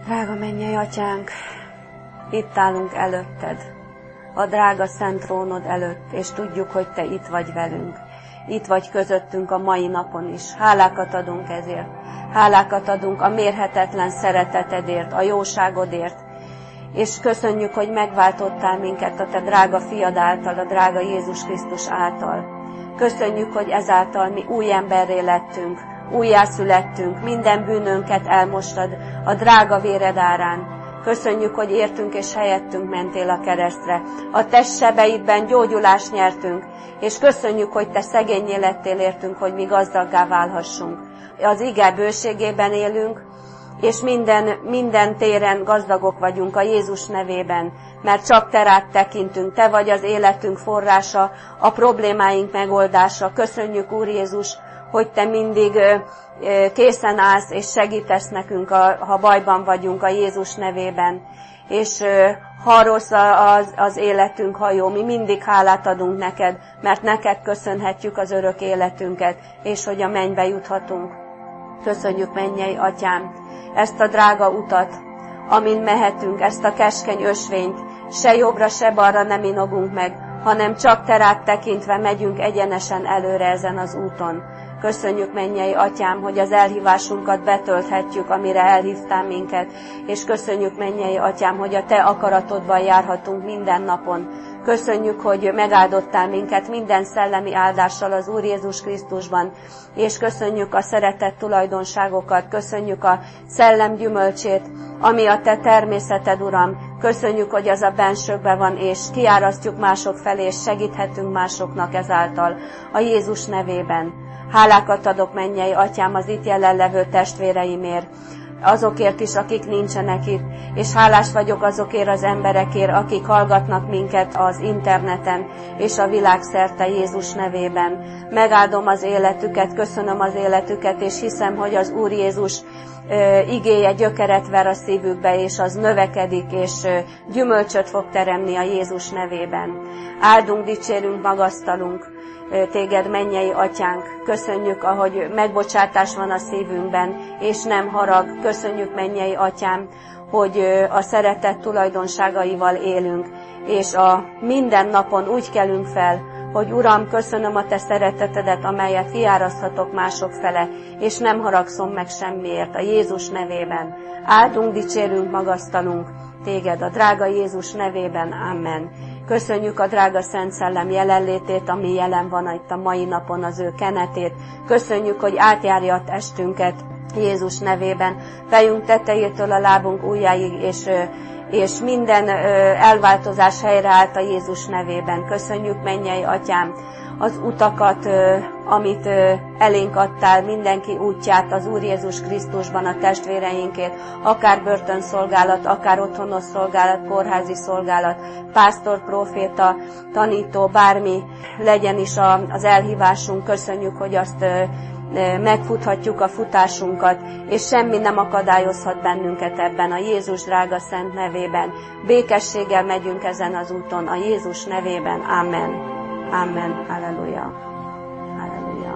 Drága mennyei Atyánk, itt állunk előtted, a drága szent trónod előtt, és tudjuk, hogy te itt vagy velünk. Itt vagy közöttünk a mai napon is. Hálákat adunk ezért. Hálákat adunk a mérhetetlen szeretetedért, a jóságodért. És köszönjük, hogy megváltottál minket a te drága fiad által, a drága Jézus Krisztus által. Köszönjük, hogy ezáltal mi új emberré lettünk, újjászülettünk, minden bűnünket elmostad a drága véred árán. Köszönjük, hogy értünk és helyettünk mentél a keresztre. A te sebeidben gyógyulást nyertünk, és köszönjük, hogy te szegénnyé lettél értünk, hogy mi gazdaggá válhassunk. Az ige bőségében élünk, és minden téren gazdagok vagyunk a Jézus nevében, mert csak te rád tekintünk, te vagy az életünk forrása, a problémáink megoldása. Köszönjük, Úr Jézus, hogy te mindig készen állsz, és segítesz nekünk, ha bajban vagyunk a Jézus nevében. És ha rossz az életünk, ha jó, mi mindig hálát adunk neked, mert neked köszönhetjük az örök életünket, és hogy a mennybe juthatunk. Köszönjük, mennyei Atyám, ezt a drága utat, amin mehetünk, ezt a keskeny ösvényt, se jobbra, se balra nem inogunk meg, hanem csak te rád tekintve megyünk egyenesen előre ezen az úton. Köszönjük, mennyei Atyám, hogy az elhívásunkat betölthetjük, amire elhívtál minket, és köszönjük, mennyei Atyám, hogy a te akaratodban járhatunk minden napon. Köszönjük, hogy megáldottál minket minden szellemi áldással az Úr Jézus Krisztusban, és köszönjük a szeretett tulajdonságokat, köszönjük a szellem gyümölcsét, ami a te természeted, Uram. Köszönjük, hogy az a bensőkben van, és kiárasztjuk mások felé, és segíthetünk másoknak ezáltal a Jézus nevében. Hálákat adok, mennyei Atyám, az itt jelenlevő testvéreimért, azokért is, akik nincsenek itt, és hálás vagyok azokért az emberekért, akik hallgatnak minket az interneten és a világszerte Jézus nevében. Megáldom az életüket, köszönöm az életüket, és hiszem, hogy az Úr Jézus igéje gyökeret ver a szívükbe, és az növekedik, és gyümölcsöt fog teremni a Jézus nevében. Áldunk, dicsérünk, magasztalunk téged, mennyei Atyánk. Köszönjük, ahogy megbocsátás van a szívünkben, és nem harag. Köszönjük, mennyei Atyám, hogy a szeretet tulajdonságaival élünk, és a minden napon úgy kelünk fel, hogy Uram, köszönöm a te szeretetedet, amelyet kiáraszthatok mások fele, és nem haragszom meg semmiért a Jézus nevében. Áldunk, dicsérünk, magasztalunk téged a drága Jézus nevében. Amen. Köszönjük a drága Szent Szellem jelenlétét, ami jelen van itt a mai napon, az ő kenetét. Köszönjük, hogy átjárja a testünket Jézus nevében, fejünk tetejétől a lábunk ujjáig, és minden elváltozás helyreállt a Jézus nevében. Köszönjük, mennyei Atyám, az utakat, amit elénk adtál, mindenki útját az Úr Jézus Krisztusban a testvéreinkért, akár börtönszolgálat, akár otthonos szolgálat, kórházi szolgálat, pásztor, próféta, tanító, bármi legyen is az elhívásunk. Köszönjük, hogy azt megfuthatjuk a futásunkat, és semmi nem akadályozhat bennünket ebben a Jézus drága szent nevében. Békességgel megyünk ezen az úton a Jézus nevében. Amen. Amen. Halleluja. Halleluja.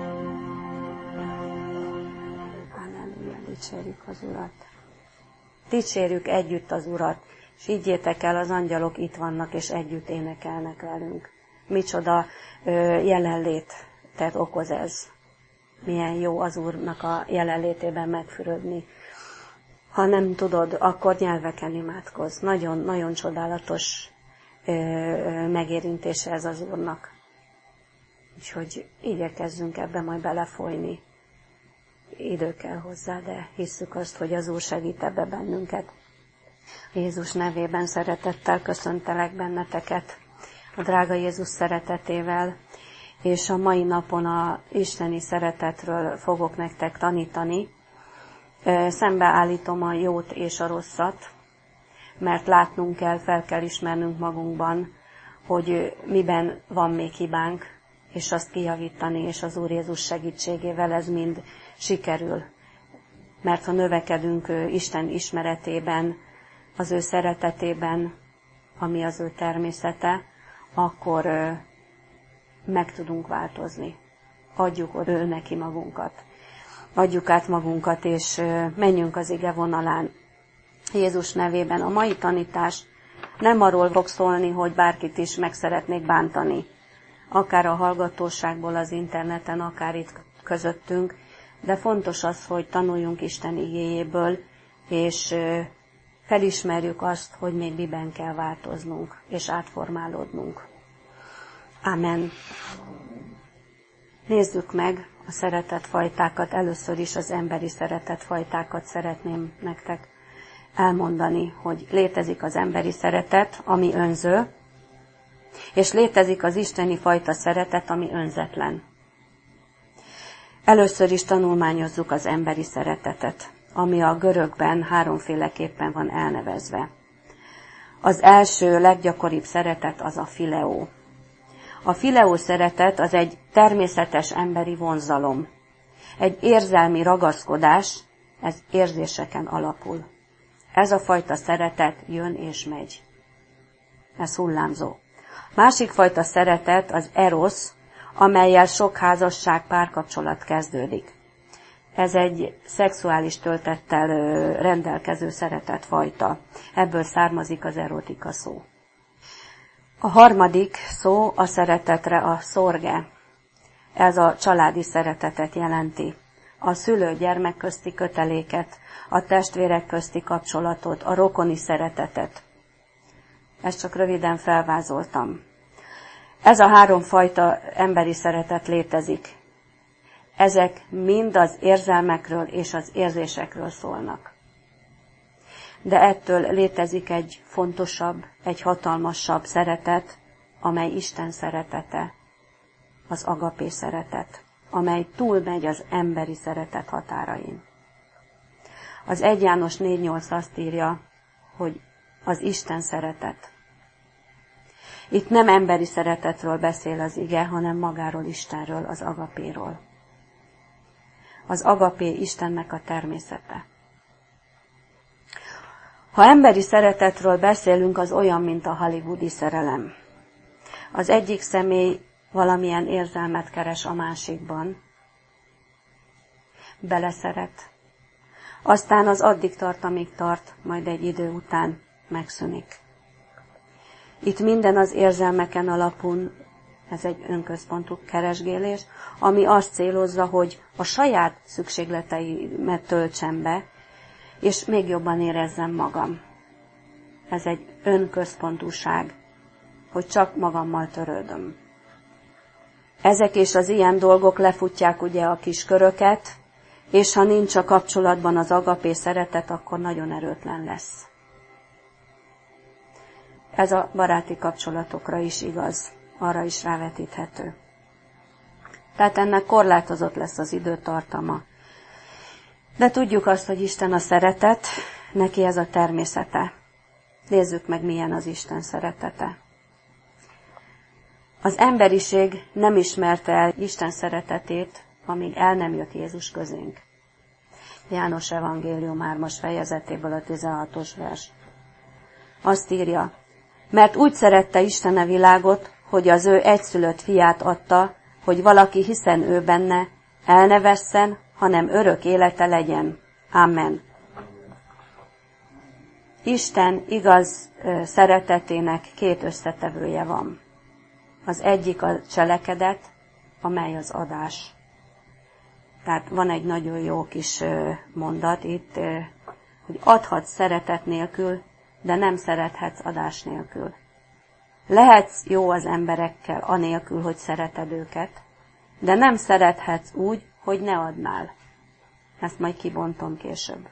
Halleluja. Dicsérjük az Urat. Dicsérjük együtt az Urat, és higgyétek el, az angyalok itt vannak, és együtt énekelnek velünk. Micsoda jelenlétet okoz ez. Milyen jó az Úrnak a jelenlétében megfürödni. Ha nem tudod, akkor nyelveken imádkozz. Nagyon, nagyon csodálatos megérintése ez az Úrnak. Úgyhogy igyekezzünk ebbe majd belefolyni. Idő kell hozzá, de hisszük azt, hogy az Úr segít ebbe bennünket. Jézus nevében szeretettel köszöntelek benneteket, a drága Jézus szeretetével, és a mai napon a isteni szeretetről fogok nektek tanítani. Szembeállítom a jót és a rosszat, mert látnunk kell, fel kell ismernünk magunkban, hogy miben van még hibánk, és azt kijavítani, és az Úr Jézus segítségével ez mind sikerül. Mert ha növekedünk Isten ismeretében, az ő szeretetében, ami az ő természete, akkor meg tudunk változni. Adjuk ő neki magunkat. Adjuk át magunkat, és menjünk az ige vonalán. Jézus nevében. A mai tanítás nem arról fog szólni, hogy bárkit is meg szeretnék bántani, akár a hallgatóságból az interneten, akár itt közöttünk, de fontos az, hogy tanuljunk Isten igéjéből, és felismerjük azt, hogy még miben kell változnunk, és átformálódnunk. Amen. Nézzük meg a szeretetfajtákat. Először is az emberi szeretetfajtákat szeretném nektek elmondani, hogy létezik az emberi szeretet, ami önző, és létezik az isteni fajta szeretet, ami önzetlen. Először is tanulmányozzuk az emberi szeretetet, ami a görögben háromféleképpen van elnevezve. Az első, leggyakoribb szeretet az a fileó. A fileó szeretet az egy természetes emberi vonzalom. Egy érzelmi ragaszkodás, ez érzéseken alapul. Ez a fajta szeretet jön és megy. Ez hullámzó. Másik fajta szeretet az erosz, amellyel sok házasság, párkapcsolat kezdődik. Ez egy szexuális töltettel rendelkező szeretetfajta. Ebből származik az erotika szó. A harmadik szó a szeretetre a szorge. Ez a családi szeretetet jelenti. A szülő-gyermek közti köteléket, a testvérek közti kapcsolatot, a rokoni szeretetet. Ezt csak röviden felvázoltam. Ez a három fajta emberi szeretet létezik. Ezek mind az érzelmekről és az érzésekről szólnak. De ettől létezik egy fontosabb, egy hatalmasabb szeretet, amely Isten szeretete, az agapé szeretet, amely túlmegy az emberi szeretet határain. Az 1 János 4:8 azt írja, hogy az Isten szeretet. Itt nem emberi szeretetről beszél az ige, hanem magáról Istenről, az agapéról. Az agapé Istennek a természete. Ha emberi szeretetről beszélünk, az olyan, mint a hollywoodi szerelem. Az egyik személy valamilyen érzelmet keres a másikban, beleszeret, aztán az addig tart, amíg tart, majd egy idő után megszűnik. Itt minden az érzelmeken alapul, ez egy önközpontú keresgélés, ami azt célozza, hogy a saját szükségleteimet töltsem be, és még jobban érezzem magam. Ez egy önközpontúság, hogy csak magammal törődöm. Ezek és az ilyen dolgok lefutják ugye a kis köröket, és ha nincs a kapcsolatban az agapé szeretet, akkor nagyon erőtlen lesz. Ez a baráti kapcsolatokra is igaz, arra is rávetíthető. Tehát ennek korlátozott lesz az időtartama. De tudjuk azt, hogy Isten a szeretet, neki ez a természete. Nézzük meg, milyen az Isten szeretete. Az emberiség nem ismerte el Isten szeretetét, amíg el nem jött Jézus közénk. János evangélium 3. fejezetéből a 16. vers. Azt írja, mert úgy szerette Isten a világot, hogy az ő egyszülött fiát adta, hogy valaki hiszen ő benne, el ne vesszen, hanem örök élete legyen. Amen. Isten igaz szeretetének két összetevője van. Az egyik a cselekedet, amely az adás. Tehát van egy nagyon jó kis mondat itt, hogy adhatsz szeretet nélkül, de nem szerethetsz adás nélkül. Lehetsz jó az emberekkel anélkül, hogy szereted őket, de nem szerethetsz úgy, hogy ne adnál. Ezt majd kibontom később.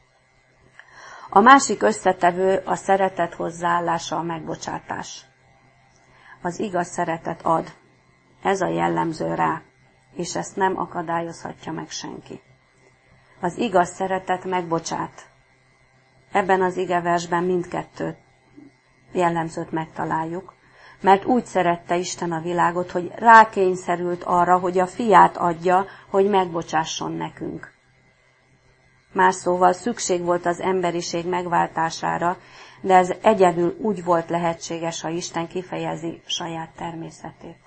A másik összetevő a szeretet hozzáállása, a megbocsátás. Az igaz szeretet ad. Ez a jellemző rá, és ezt nem akadályozhatja meg senki. Az igaz szeretet megbocsát. Ebben az igeversben mindkettő jellemzőt megtaláljuk, mert úgy szerette Isten a világot, hogy rákényszerült arra, hogy a fiát adja, hogy megbocsásson nekünk. Más szóval szükség volt az emberiség megváltására, de ez egyedül úgy volt lehetséges, ha Isten kifejezi saját természetét.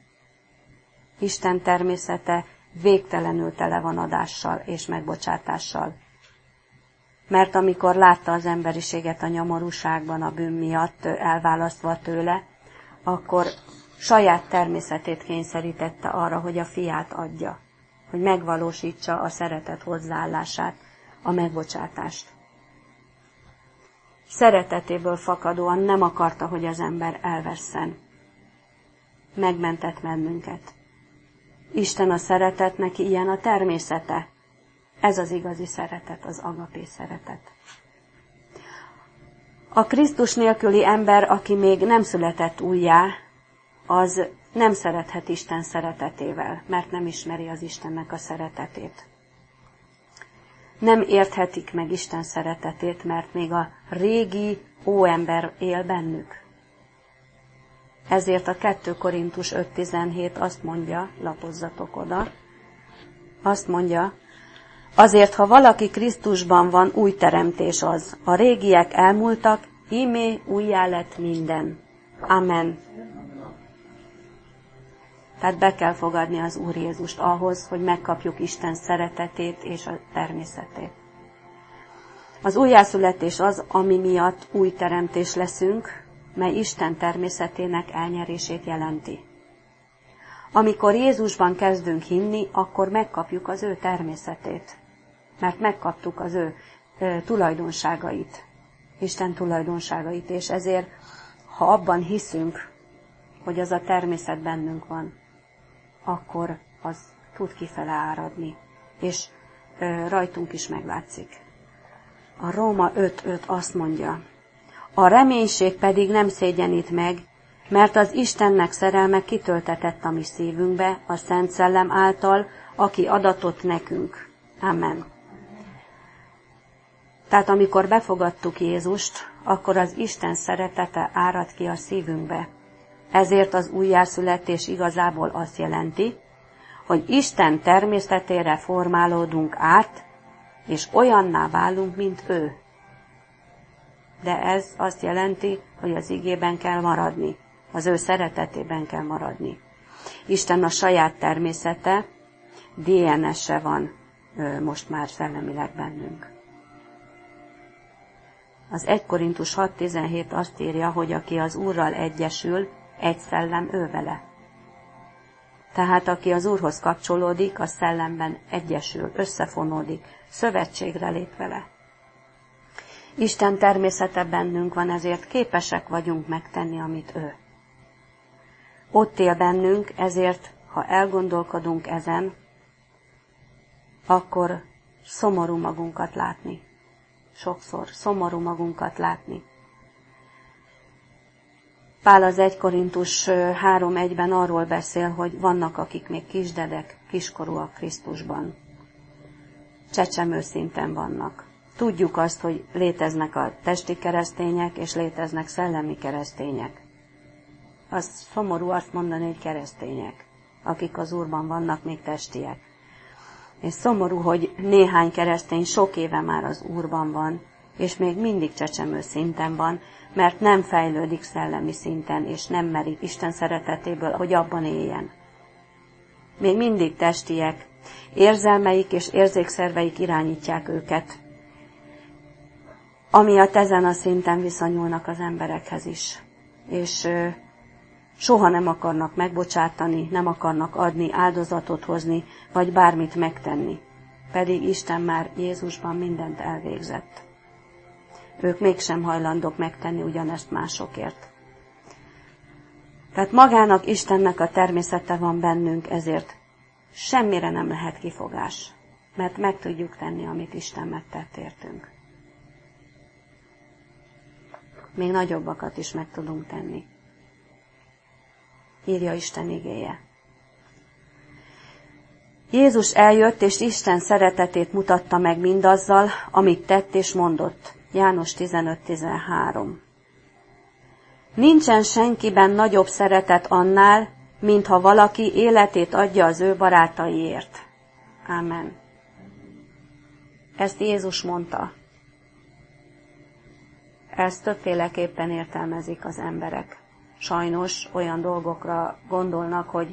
Isten természete végtelenül tele van adással és megbocsátással. Mert amikor látta az emberiséget a nyomorúságban, a bűn miatt elválasztva tőle, akkor saját természetét kényszerítette arra, hogy a fiát adja, hogy megvalósítsa a szeretet hozzáállását, a megbocsátást. Szeretetéből fakadóan nem akarta, hogy az ember elvesszen. Megmentett bennünket. Isten a szeretet, neki ilyen a természete. Ez az igazi szeretet, az agapé szeretet. A Krisztus nélküli ember, aki még nem született újjá, az nem szerethet Isten szeretetével, mert nem ismeri az Istennek a szeretetét. Nem érthetik meg Isten szeretetét, mert még a régi óember él bennük. Ezért a 2 Korintus 5.17 azt mondja, lapozzatok oda, azt mondja, azért, ha valaki Krisztusban van, új teremtés az. A régiek elmúltak, íme újjá lett minden. Amen. Tehát be kell fogadni az Úr Jézust ahhoz, hogy megkapjuk Isten szeretetét és a természetét. Az újjászületés az, ami miatt új teremtés leszünk, mely Isten természetének elnyerését jelenti. Amikor Jézusban kezdünk hinni, akkor megkapjuk az ő természetét, mert megkaptuk az ő tulajdonságait, Isten tulajdonságait, és ezért, ha abban hiszünk, hogy az a természet bennünk van, akkor az tud kifele áradni, és rajtunk is meglátszik. A Róma 5.5 azt mondja, a reménység pedig nem szégyenít meg, mert az Istennek szerelme kitöltetett a mi szívünkbe, a Szent Szellem által, aki adatott nekünk. Amen. Tehát amikor befogadtuk Jézust, akkor az Isten szeretete árad ki a szívünkbe. Ezért az újjászületés igazából azt jelenti, hogy Isten természetére formálódunk át, és olyanná válunk, mint ő. De ez azt jelenti, hogy az igében kell maradni, az ő szeretetében kell maradni. Isten a saját természete, DNS-e van most már szellemileg bennünk. Az 1 Korintus 6.17 azt írja, hogy aki az Úrral egyesül, egy szellem ő vele. Tehát aki az Úrhoz kapcsolódik, a szellemben egyesül, összefonódik, szövetségre lép vele. Isten természete bennünk van, ezért képesek vagyunk megtenni, amit ő. Ott él bennünk, ezért, ha elgondolkodunk ezen, akkor szomorú magunkat látni. Sokszor szomorú magunkat látni. Pál az 1 Korintus 3.1-ben arról beszél, hogy vannak, akik még kisdedek, kiskorúak Krisztusban. Csecsemő szinten vannak. Tudjuk azt, hogy léteznek a testi keresztények, és léteznek szellemi keresztények. Az szomorú azt mondani, hogy keresztények, akik az Úrban vannak, még testiek. És szomorú, hogy néhány keresztény sok éve már az Úrban van, és még mindig csecsemő szinten van, mert nem fejlődik szellemi szinten, és nem merik Isten szeretetéből, hogy abban éljen. Még mindig testiek, érzelmeik és érzékszerveik irányítják őket, amiatt ezen a szinten viszonyulnak az emberekhez is. És soha nem akarnak megbocsátani, nem akarnak adni, áldozatot hozni, vagy bármit megtenni. Pedig Isten már Jézusban mindent elvégzett. Ők mégsem hajlandók megtenni ugyanezt másokért. Tehát magának Istennek a természete van bennünk, ezért semmire nem lehet kifogás, mert meg tudjuk tenni, amit Isten megtett értünk. Még nagyobbakat is meg tudunk tenni. Írja Isten igéje. Jézus eljött, és Isten szeretetét mutatta meg mindazzal, amit tett és mondott. János 15.13. Nincsen senkiben nagyobb szeretet annál, mintha valaki életét adja az ő barátaiért. Ámen. Ezt Jézus mondta. Ezt többféleképpen értelmezik az emberek. Sajnos olyan dolgokra gondolnak, hogy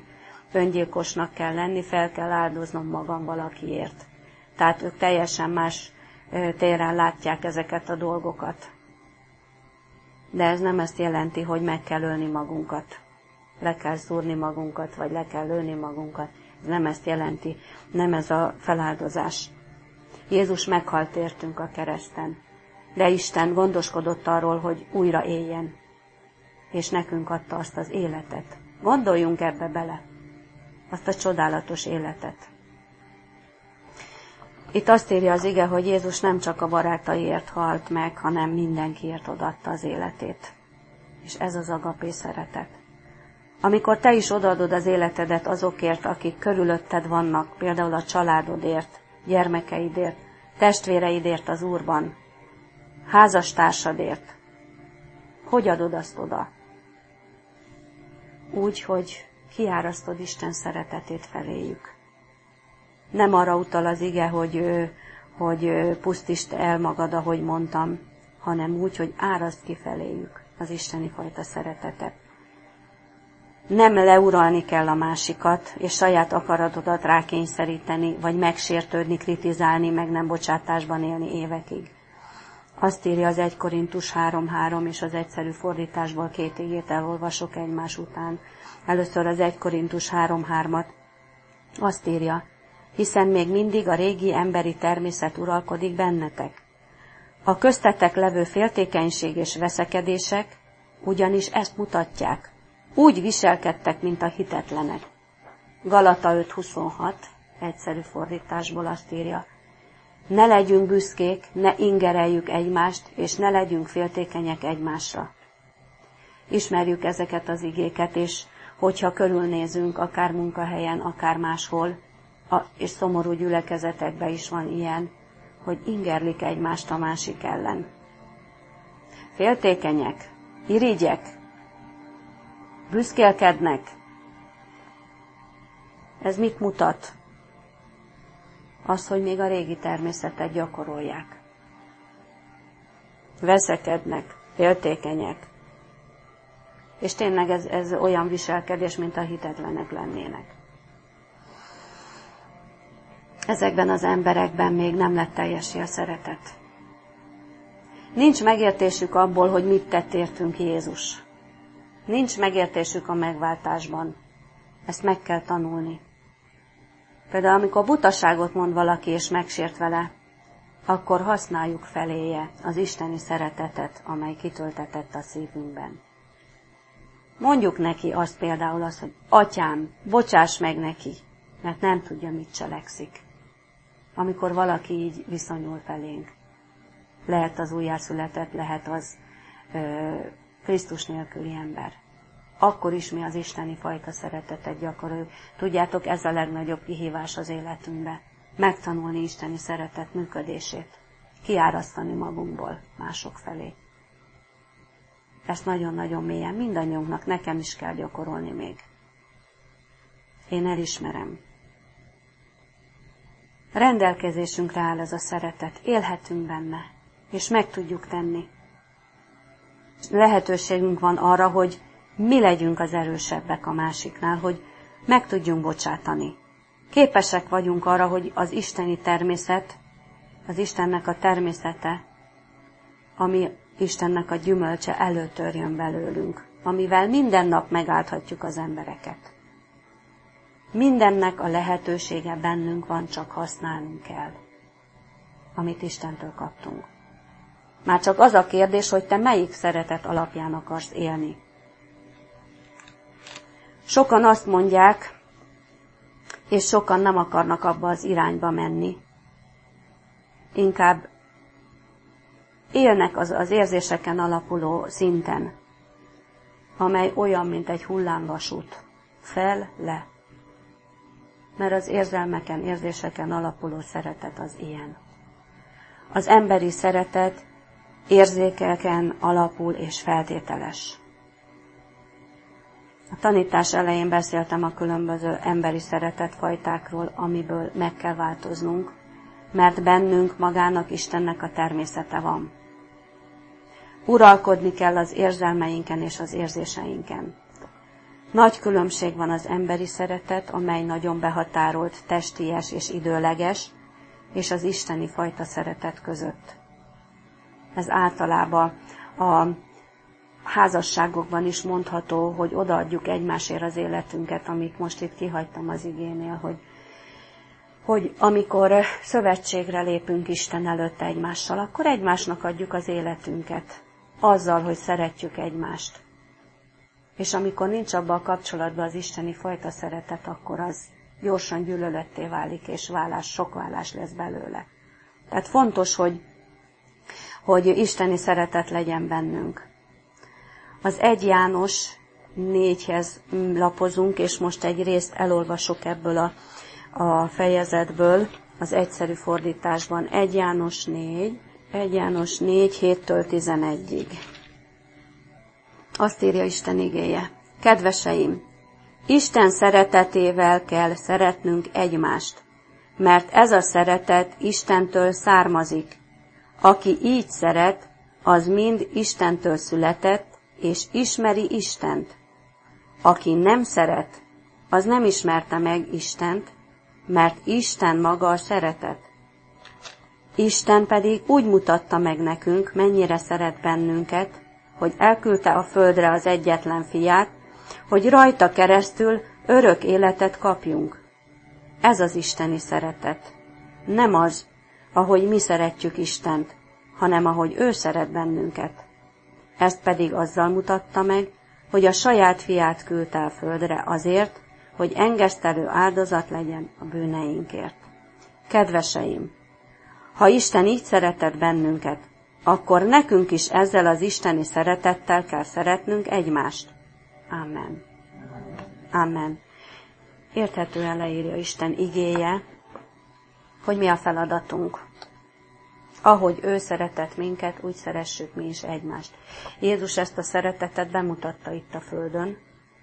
öngyilkosnak kell lenni, fel kell áldoznom magam valakiért. Tehát ők teljesen más téren látják ezeket a dolgokat. De ez nem ezt jelenti, hogy meg kell ölni magunkat, le kell szúrni magunkat, vagy le kell lőni magunkat. Ez nem ezt jelenti, nem ez a feláldozás. Jézus meghalt értünk a kereszten, de Isten gondoskodott arról, hogy újra éljen, és nekünk adta azt az életet. Gondoljunk ebbe bele, azt a csodálatos életet. Itt azt írja az ige, hogy Jézus nem csak a barátaiért halt meg, hanem mindenkiért odaadta az életét. És ez az agapé szeretet. Amikor te is odaadod az életedet azokért, akik körülötted vannak, például a családodért, gyermekeidért, testvéreidért az Úrban, házastársadért, hogy adod azt oda? Úgy, hogy kiárasztod Isten szeretetét feléjük. Nem arra utal az ige, hogy pusztítsd el magad, ahogy mondtam, hanem úgy, hogy áraszt ki feléjük az isteni fajta szeretetet. Nem leuralni kell a másikat, és saját akaratodat rákényszeríteni, vagy megsértődni, kritizálni, meg nem bocsátásban élni évekig. Azt írja az 1 Korintus 3:3, és az egyszerű fordításból 2 igét elolvasok egymás után. Először az 1 Korintus 3:3-at. Azt írja, hiszen még mindig a régi emberi természet uralkodik bennetek. A köztetek levő féltékenység és veszekedések ugyanis ezt mutatják. Úgy viselkedtek, mint a hitetlenek. Galata 5:26, egyszerű fordításból azt írja, ne legyünk büszkék, ne ingereljük egymást, és ne legyünk féltékenyek egymásra. Ismerjük ezeket az igéket, és hogyha körülnézünk, akár munkahelyen, akár máshol, és szomorú gyülekezetekben is van ilyen, hogy ingerlik egymást a másik ellen. Féltékenyek, irigyek, büszkélkednek. Ez mit mutat? Az, hogy még a régi természetet gyakorolják. Veszekednek, féltékenyek. És tényleg ez olyan viselkedés, mint a hitetlenek lennének. Ezekben az emberekben még nem lett teljessé a szeretet. Nincs megértésük abból, hogy mit tett értünk Jézus. Nincs megértésük a megváltásban. Ezt meg kell tanulni. Például amikor butaságot mond valaki és megsért vele, akkor használjuk feléje az isteni szeretetet, amely kitöltetett a szívünkben. Mondjuk neki azt például azt, hogy Atyám, bocsáss meg neki, mert nem tudja, mit cselekszik. Amikor valaki így viszonyul felénk. Lehet az újjászületett, lehet az Krisztus nélküli ember. Akkor is mi az isteni fajta szeretetet gyakoroljuk. Tudjátok, ez a legnagyobb kihívás az életünkbe. Megtanulni isteni szeretet működését. Kiárasztani magunkból mások felé. Ezt nagyon-nagyon mélyen mindannyiunknak, nekem is kell gyakorolni még. Én elismerem. Rendelkezésünkre áll ez a szeretet. Élhetünk benne, és meg tudjuk tenni. Lehetőségünk van arra, hogy mi legyünk az erősebbek a másiknál, hogy meg tudjunk bocsátani. Képesek vagyunk arra, hogy az isteni természet, az Istennek a természete, ami Istennek a gyümölcse előtörjön belőlünk, amivel minden nap megáldhatjuk az embereket. Mindennek a lehetősége bennünk van, csak használnunk kell, amit Istentől kaptunk. Már csak az a kérdés, hogy te melyik szeretet alapján akarsz élni. Sokan azt mondják, és sokan nem akarnak abba az irányba menni. Inkább élnek az érzéseken alapuló szinten, amely olyan, mint egy hullámvasút. Fel-le. Mert az érzelmeken, érzéseken alapuló szeretet az ilyen. Az emberi szeretet érzékeken alapul és feltételes. A tanítás elején beszéltem a különböző emberi szeretetfajtákról, amiből meg kell változnunk, mert bennünk magának Istennek a természete van. Uralkodni kell az érzelmeinken és az érzéseinken. Nagy különbség van az emberi szeretet, amely nagyon behatárolt, testies és időleges, és az isteni fajta szeretet között. Ez általában a házasságokban is mondható, hogy odaadjuk egymásért az életünket, amit most itt kihagytam az igénél, hogy amikor szövetségre lépünk Isten előtt egymással, akkor egymásnak adjuk az életünket, azzal, hogy szeretjük egymást. És amikor nincs abban a kapcsolatban az isteni fajta szeretet, akkor az gyorsan gyűlöletté válik, és sok vállás lesz belőle. Tehát fontos, hogy isteni szeretet legyen bennünk. Az 1 János 4-hez lapozunk, és most egy részt elolvasok ebből a fejezetből, az egyszerű fordításban. 1 János 4, 7-től 11-ig. Azt írja Isten igéje. Kedveseim, Isten szeretetével kell szeretnünk egymást, mert ez a szeretet Istentől származik. Aki így szeret, az mind Istentől született, és ismeri Istent. Aki nem szeret, az nem ismerte meg Istent, mert Isten maga a szeretet. Isten pedig úgy mutatta meg nekünk, mennyire szeret bennünket, hogy elküldte a földre az egyetlen fiát, hogy rajta keresztül örök életet kapjunk. Ez az isteni szeretet. Nem az, ahogy mi szeretjük Istent, hanem ahogy ő szeret bennünket. Ezt pedig azzal mutatta meg, hogy a saját fiát küldte a földre azért, hogy engesztelő áldozat legyen a bűneinkért. Kedveseim, ha Isten így szeretett bennünket, akkor nekünk is ezzel az isteni szeretettel kell szeretnünk egymást. Amen. Amen. Érthetően leírja Isten igéje, hogy mi a feladatunk. Ahogy ő szeretett minket, úgy szeressük mi is egymást. Jézus ezt a szeretetet bemutatta itt a földön.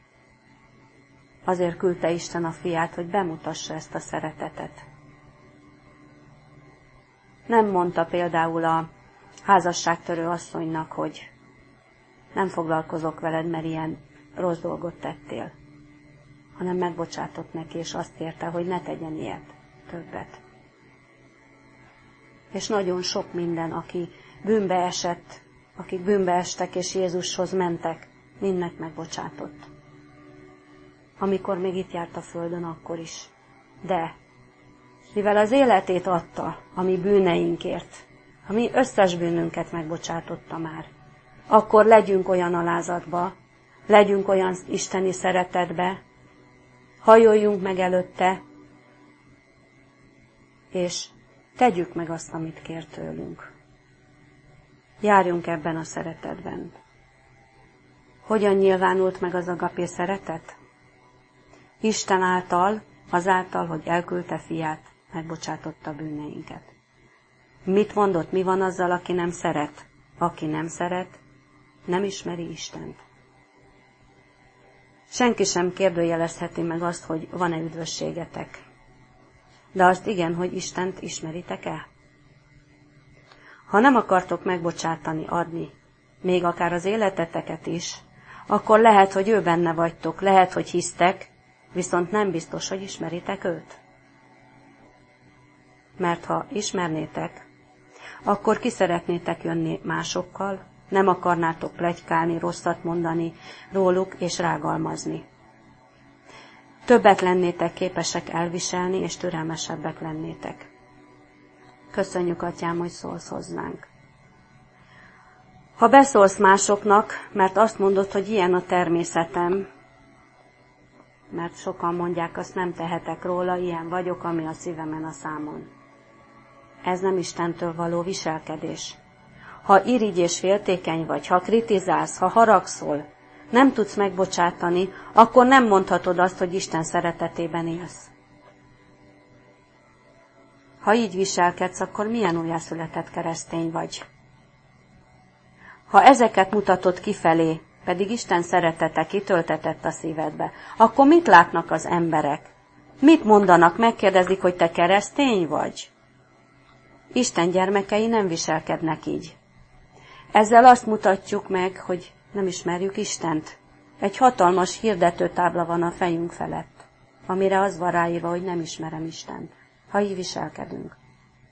Azért küldte Isten a fiát, hogy bemutassa ezt a szeretetet. Nem mondta például a házasságtörő asszonynak, hogy nem foglalkozok veled, mert ilyen rossz dolgot tettél, hanem megbocsátott neki, és azt kérte, hogy ne tegyen ilyet többet. És nagyon sok minden, akik bűnbe estek, és Jézushoz mentek, mindnek megbocsátott. Amikor még itt járt a földön, akkor is. De, mivel az életét adta a mi bűneinkért, a mi összes bűnünket megbocsátotta már, akkor legyünk olyan alázatba, legyünk olyan isteni szeretetbe, hajoljunk meg előtte, és tegyük meg azt, amit kér tőlünk. Járjunk ebben a szeretetben. Hogyan nyilvánult meg az agapé szeretet? Isten által, azáltal, hogy elküldte fiát, megbocsátotta bűneinket. Mit mondott, mi van azzal, aki nem szeret? Aki nem szeret, nem ismeri Istent. Senki sem kérdőjelezheti meg azt, hogy van-e üdvösségetek. De azt igen, hogy Istent ismeritek-e? Ha nem akartok megbocsátani, adni, még akár az életeteket is, akkor lehet, hogy ő benne vagytok, lehet, hogy hisztek, viszont nem biztos, hogy ismeritek őt. Mert ha ismernétek, akkor ki szeretnétek jönni másokkal, nem akarnátok pletykálni, rosszat mondani róluk és rágalmazni. Többet lennétek képesek elviselni, és türelmesebbek lennétek. Köszönjük, Atyám, hogy szólsz hozzánk. Ha beszólsz másoknak, mert azt mondod, hogy ilyen a természetem, mert sokan mondják, azt nem tehetek róla, ilyen vagyok, ami a szívemen a számon. Ez nem Istentől való viselkedés. Ha irigy és féltékeny vagy, ha kritizálsz, ha haragszol, nem tudsz megbocsátani, akkor nem mondhatod azt, hogy Isten szeretetében élsz. Ha így viselkedsz, akkor milyen újjászületett keresztény vagy? Ha ezeket mutatod kifelé, pedig Isten szeretete kitöltetett a szívedbe, akkor mit látnak az emberek? Mit mondanak, megkérdezik, hogy te keresztény vagy? Isten gyermekei nem viselkednek így. Ezzel azt mutatjuk meg, hogy nem ismerjük Istent. Egy hatalmas hirdetőtábla van a fejünk felett, amire az van ráírva, hogy nem ismerem Istent, ha így viselkedünk.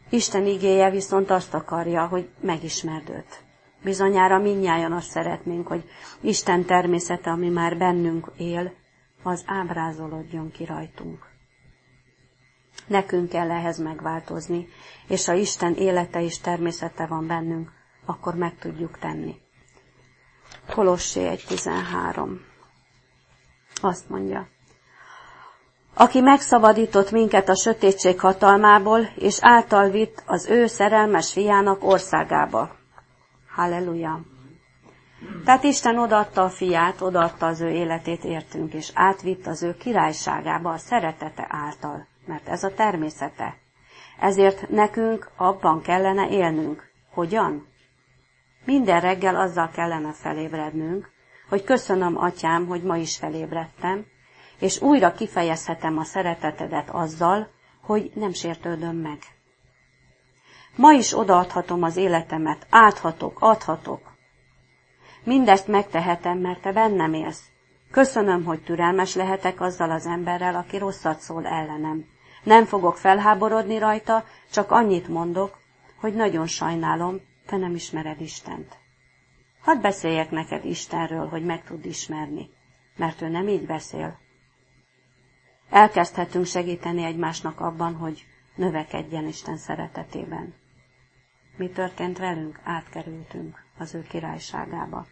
Isten igéje viszont azt akarja, hogy megismerd őt. Bizonyára mindnyájan azt szeretnénk, hogy Isten természete, ami már bennünk él, az ábrázolódjon ki rajtunk. Nekünk kell ehhez megváltozni, és ha Isten élete és természete van bennünk, akkor meg tudjuk tenni. Kolossé 1.13. Azt mondja: aki megszabadított minket a sötétség hatalmából, és által vitt az ő szerelmes fiának országába. Halleluja! Tehát Isten odaadta a fiát, odaadta az ő életét értünk, és átvitt az ő királyságába a szeretete által, mert ez a természete. Ezért nekünk abban kellene élnünk. Hogyan? Minden reggel azzal kellene felébrednünk, hogy köszönöm, Atyám, hogy ma is felébredtem, és újra kifejezhetem a szeretetedet azzal, hogy nem sértődöm meg. Ma is odaadhatom az életemet, áthatok, adhatok. Mindezt megtehetem, mert te bennem élsz. Köszönöm, hogy türelmes lehetek azzal az emberrel, aki rosszat szól ellenem. Nem fogok felháborodni rajta, csak annyit mondok, hogy nagyon sajnálom, te nem ismered Istent. Hadd beszéljek neked Istenről, hogy meg tudd ismerni, mert ő nem így beszél. Elkezdhetünk segíteni egymásnak abban, hogy növekedjen Isten szeretetében. Mi történt velünk? Átkerültünk az ő királyságába.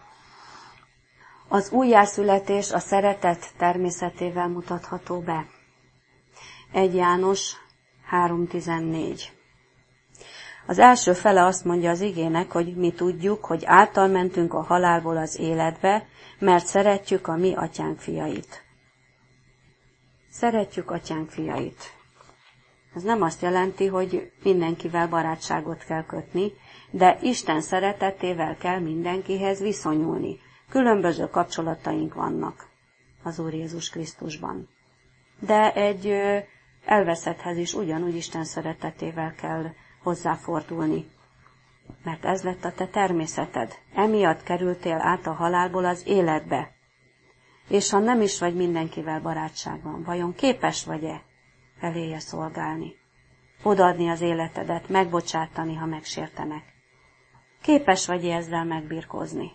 Az újjászületés a szeretet természetével mutatható be. 1 János 3.14. Az első fele azt mondja az igének, hogy mi tudjuk, hogy által mentünk a halálból az életbe, mert szeretjük a mi atyánk fiait. Szeretjük atyánk fiait. Ez nem azt jelenti, hogy mindenkivel barátságot kell kötni, de Isten szeretetével kell mindenkihez viszonyulni. Különböző kapcsolataink vannak az Úr Jézus Krisztusban. De egy elveszetthez is ugyanúgy Isten szeretetével kell hozzáfordulni. Mert ez lett a te természeted. Emiatt kerültél át a halálból az életbe. És ha nem is vagy mindenkivel barátságban, vajon képes vagy-e feléje szolgálni? Odaadni az életedet, megbocsátani, ha megsértenek. Képes vagy-e ezzel megbirkózni?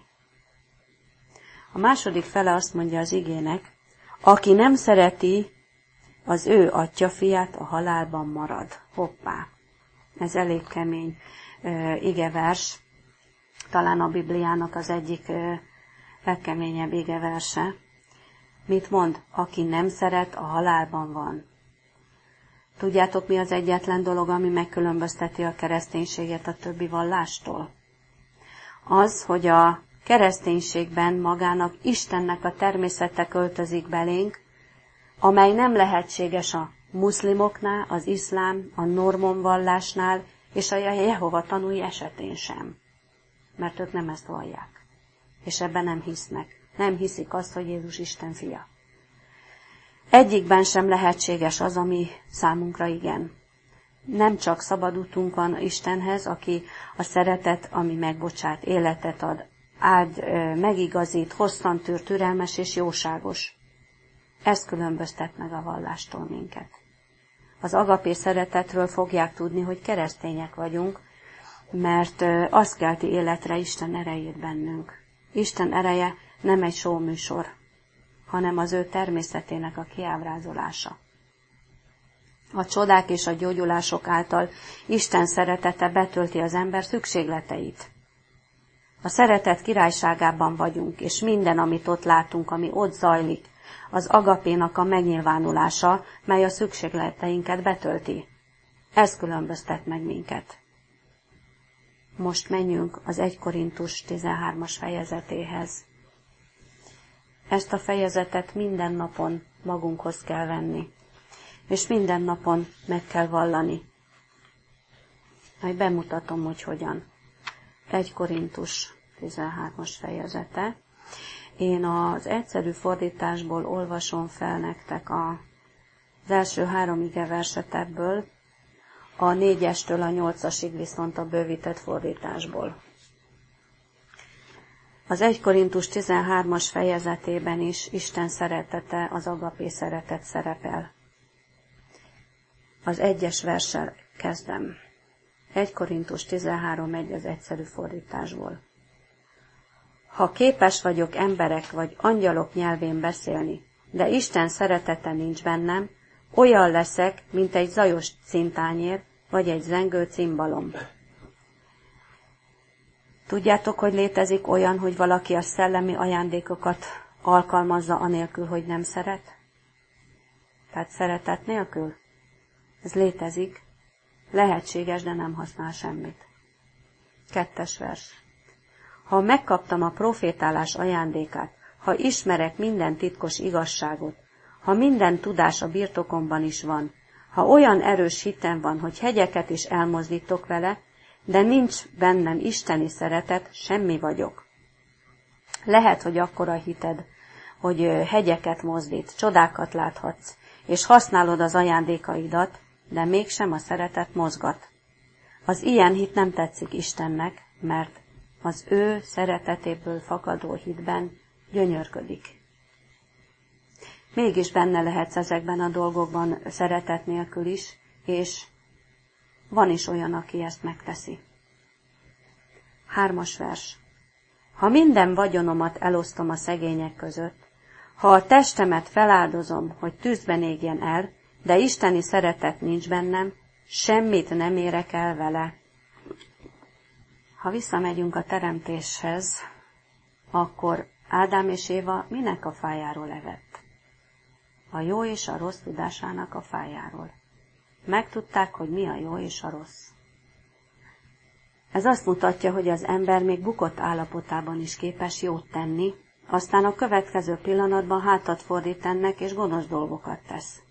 A második fele azt mondja az igének, aki nem szereti az ő atyafiát, a halálban marad. Hoppá! Ez elég kemény igevers, talán a Bibliának az egyik legkeményebb igeverse. Mit mond? Aki nem szeret, a halálban van. Tudjátok, mi az egyetlen dolog, ami megkülönbözteti a kereszténységet a többi vallástól? Az, hogy a kereszténységben magának Istennek a természete költözik belénk, amely nem lehetséges a muszlimoknál, az iszlám, a mormon vallásnál, és a Jehova tanúi esetén sem. Mert ők nem ezt vallják. És ebben nem hisznek. Nem hiszik azt, hogy Jézus Isten fia. Egyikben sem lehetséges az, ami számunkra igen. Nem csak szabad utunk van Istenhez, aki a szeretet, ami megbocsát, életet ad, áld, megigazít, hosszantűr, türelmes és jóságos. Ez különböztet meg a vallástól minket. Az agapé szeretetről fogják tudni, hogy keresztények vagyunk, mert az kelti életre Isten erejét bennünk. Isten ereje nem egy showműsor, hanem az ő természetének a kiábrázolása. A csodák és a gyógyulások által Isten szeretete betölti az ember szükségleteit. A szeretet királyságában vagyunk, és minden, amit ott látunk, ami ott zajlik, az agapénak a megnyilvánulása, mely a szükségleteinket betölti. Ez különböztet meg minket. Most menjünk az 1 Korintus 13-as fejezetéhez. Ezt a fejezetet minden napon magunkhoz kell venni, és minden napon meg kell vallani. Majd bemutatom, hogy hogyan. 1 Korintus 13-as fejezete. Én az egyszerű fordításból olvasom fel nektek az első 3 igeverset ebből, a 4-estől a 8-asig viszont a bővített fordításból. Az 1 Korintus 13-as fejezetében is Isten szeretete, az agapé szeretet szerepel. Az 1-es verssel kezdem. 1 Korintus 13:1 az egyszerű fordításból. Ha képes vagyok emberek vagy angyalok nyelvén beszélni, de Isten szeretete nincs bennem, olyan leszek, mint egy zajos cintányér, vagy egy zengő cimbalom. Tudjátok, hogy létezik olyan, hogy valaki a szellemi ajándékokat alkalmazza anélkül, hogy nem szeret? Tehát szeretet nélkül? Ez létezik. Lehetséges, de nem használ semmit. 2. vers. Ha megkaptam a profétálás ajándékát, ha ismerek minden titkos igazságot, ha minden tudás a birtokomban is van, ha olyan erős hitem van, hogy hegyeket is elmozdítok vele, de nincs bennem isteni szeretet, semmi vagyok. Lehet, hogy akkora hited, hogy hegyeket mozdít, csodákat láthatsz, és használod az ajándékaidat, de mégsem a szeretet mozgat. Az ilyen hit nem tetszik Istennek, mert az ő szeretetéből fakadó hitben gyönyörködik. Mégis benne lehetsz ezekben a dolgokban szeretet nélkül is, és van is olyan, aki ezt megteszi. 3. vers. Ha minden vagyonomat elosztom a szegények között, ha a testemet feláldozom, hogy tűzben égjen el, de isteni szeretet nincs bennem, semmit nem érek el vele. Ha visszamegyünk a teremtéshez, akkor Ádám és Éva minek a fájáról evett? A jó és a rossz tudásának a fájáról. Megtudták, hogy mi a jó és a rossz. Ez azt mutatja, hogy az ember még bukott állapotában is képes jót tenni, aztán a következő pillanatban hátat fordít ennek, és gonosz dolgokat tesz.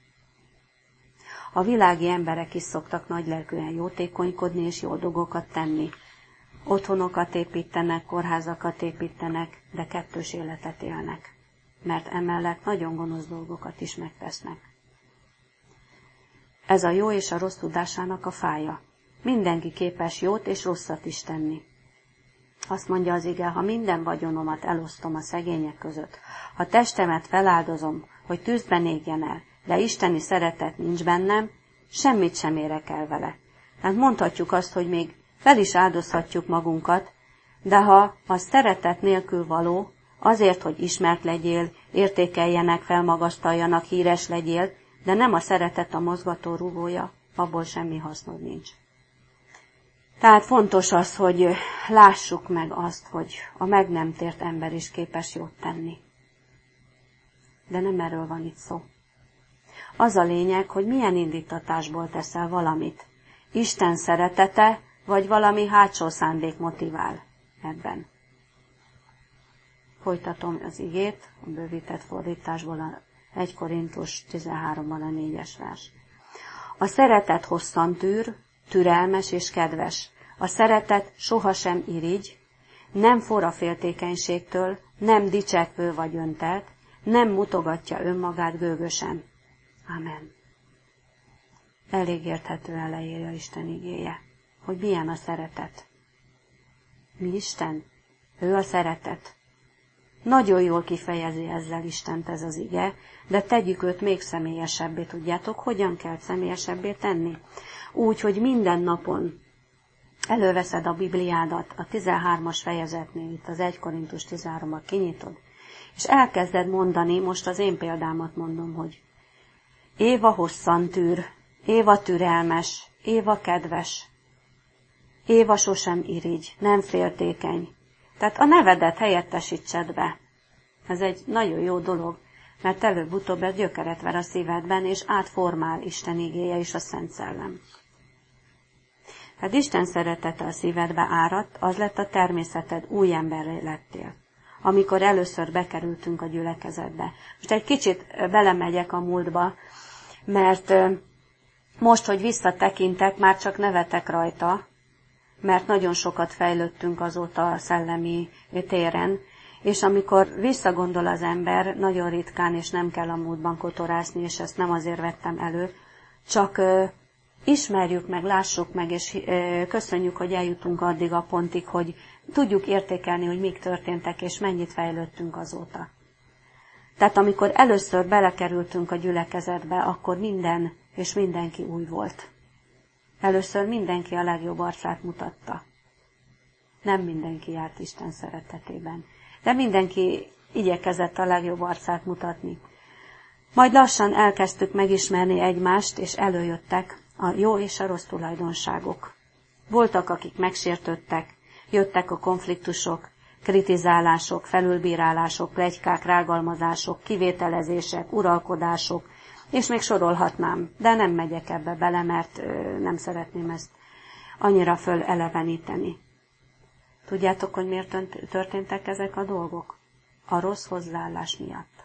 A világi emberek is szoktak nagylelkűen jótékonykodni és jó dolgokat tenni. Otthonokat építenek, kórházakat építenek, de kettős életet élnek, mert emellett nagyon gonosz dolgokat is megtesznek. Ez a jó és a rossz tudásának a fája. Mindenki képes jót és rosszat is tenni. Azt mondja az ige, ha minden vagyonomat elosztom a szegények között, ha testemet feláldozom, hogy tűzben égjen el, de isteni szeretet nincs bennem, semmit sem érek el vele. Tehát mondhatjuk azt, hogy még fel is áldozhatjuk magunkat, de ha a szeretet nélkül való, azért, hogy ismert legyél, értékeljenek, felmagasztaljanak, híres legyél, de nem a szeretet a mozgató rúgója, abból semmi hasznod nincs. Tehát fontos az, hogy lássuk meg azt, hogy a meg nem tért ember is képes jót tenni. De nem erről van itt szó. Az a lényeg, hogy milyen indítatásból teszel valamit. Isten szeretete, vagy valami hátsó szándék motivál ebben. Folytatom az igét, a bővített fordításból a 1 Korintus 13-ban a 4. vers. A szeretet hosszan tűr, türelmes és kedves. A szeretet sohasem irigy, nem forr a féltékenységtől, nem dicsekvő vagy öntelt, nem mutogatja önmagát gőgösen. Amen. Elég érthetően leírja Isten igéje, hogy milyen a szeretet. Mi Isten? Ő a szeretet. Nagyon jól kifejezi ezzel Istent ez az ige, de tegyük őt még személyesebbé, tudjátok, hogyan kell személyesebbé tenni? Úgy, hogy minden napon előveszed a Bibliádat, a 13-as fejezetnél, itt az 1 Korintus 13-at kinyitod, és elkezded mondani, most az én példámat mondom, hogy Éva hosszan tűr, Éva türelmes, Éva kedves, Éva sosem irigy, nem féltékeny. Tehát a nevedet helyettesítsed be. Ez egy nagyon jó dolog, mert előbb-utóbb ez gyökeret ver a szívedben, és átformál Isten igéje és a Szent Szellem. Hát Isten szeretete a szívedbe áradt, az lett a természeted, új emberré lettél, amikor először bekerültünk a gyülekezetbe. Most egy kicsit belemegyek a múltba, mert most, hogy visszatekintek, már csak nevetek rajta, mert nagyon sokat fejlődtünk azóta a szellemi téren, és amikor visszagondol az ember, nagyon ritkán, és nem kell a múltban kotorászni, és ezt nem azért vettem elő, csak ismerjük meg, lássuk meg, és köszönjük, hogy eljutunk addig a pontig, hogy tudjuk értékelni, hogy mik történtek, és mennyit fejlődtünk azóta. Tehát amikor először belekerültünk a gyülekezetbe, akkor minden és mindenki új volt. Először mindenki a legjobb arcát mutatta. Nem mindenki járt Isten szeretetében, de mindenki igyekezett a legjobb arcát mutatni. Majd lassan elkezdtük megismerni egymást, és előjöttek a jó és a rossz tulajdonságok. Voltak, akik megsértődtek, jöttek a konfliktusok, kritizálások, felülbírálások, pletykák, rágalmazások, kivételezések, uralkodások, és még sorolhatnám, de nem megyek ebbe bele, mert nem szeretném ezt annyira föleleveníteni. Tudjátok, hogy miért történtek ezek a dolgok? A rossz hozzáállás miatt.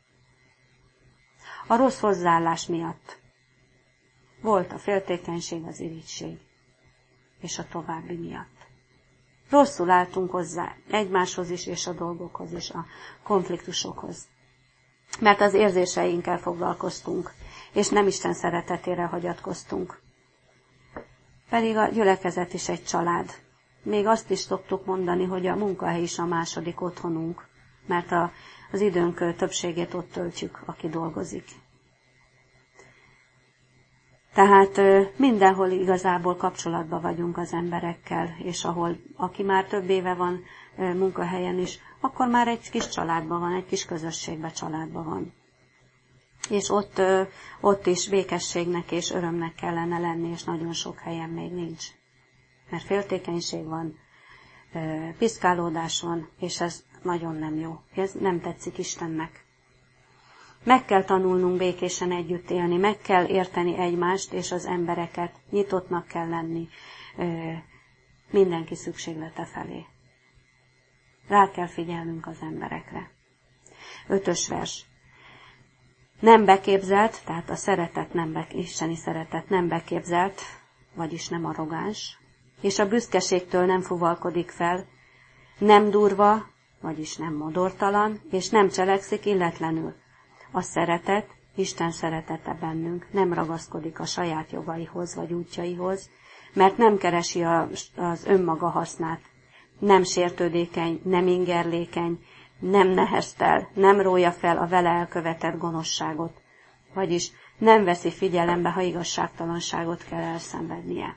A rossz hozzáállás miatt volt a féltékenység, az irigység, és a további miatt. Rosszul álltunk hozzá egymáshoz is, és a dolgokhoz is, a konfliktusokhoz. Mert az érzéseinkkel foglalkoztunk, és nem Isten szeretetére hagyatkoztunk. Pedig a gyülekezet is egy család. Még azt is szoktuk mondani, hogy a munkahely is a második otthonunk, mert az időnk többségét ott töltjük, aki dolgozik. Tehát mindenhol igazából kapcsolatban vagyunk az emberekkel, és aki már több éve van munkahelyen is, akkor már egy kis családban van, egy kis közösségben, családban van. És ott is békességnek és örömnek kellene lenni, és nagyon sok helyen még nincs. Mert féltékenység van, piszkálódás van, és ez nagyon nem jó. Ez nem tetszik Istennek. Meg kell tanulnunk békésen együtt élni, meg kell érteni egymást és az embereket, nyitottnak kell lenni mindenki szükséglete felé. Rá kell figyelnünk az emberekre. 5. vers. Nem beképzelt, tehát a szeretet isteni szeretet nem beképzelt, vagyis nem arrogáns, és a büszkeségtől nem fuvalkodik fel, nem durva, vagyis nem modortalan, és nem cselekszik illetlenül. A szeretet, Isten szeretete bennünk nem ragaszkodik a saját jogaihoz vagy útjaihoz, mert nem keresi az önmaga hasznát. Nem sértődékeny, nem ingerlékeny, nem neheztel, nem rója fel a vele elkövetett gonoszságot, vagyis nem veszi figyelembe, ha igazságtalanságot kell elszenvednie.